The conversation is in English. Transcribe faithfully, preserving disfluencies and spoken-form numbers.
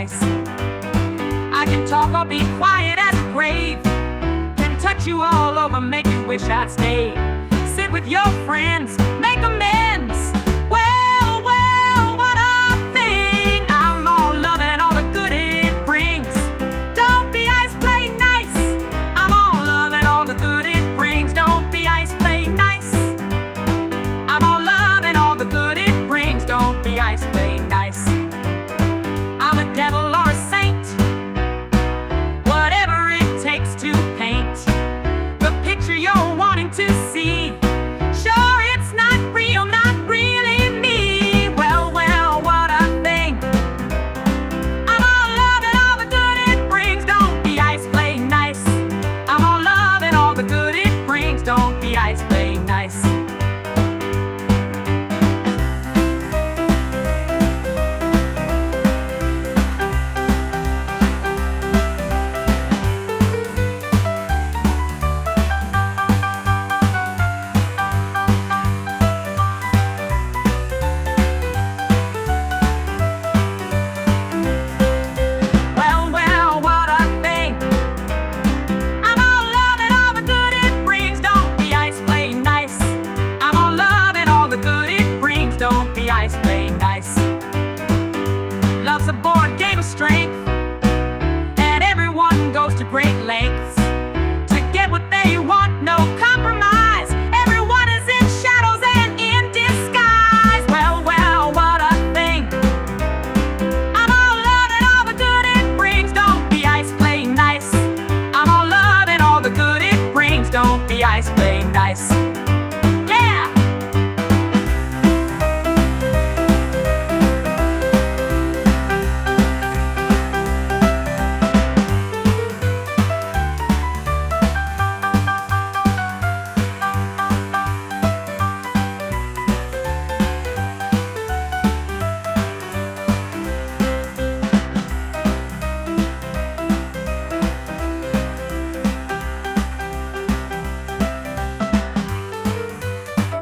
nice. I can talk or be quiet as a grave, can touch you all over, make you wish I'd stay. Sit with your friends, make amends. Well, well, what a thing. I'm all love and all the good it brings. Don't be ice, play nice. I'm all love and all the good it brings. Don't be ice, play nice. I'm all love and all the good it brings. Don't be ice, play nice. I'm a devil or a saint, whatever it takes to paint the picture you're wanting to see. Sure, it's not real, not really me. Well, well, what a thing. I'm all love and all the good it brings. Don't be ice, play nice. I'm all love and all the good it brings. Don't be ice, play nice. Don't be ice, play nice. Love's a board game of strength.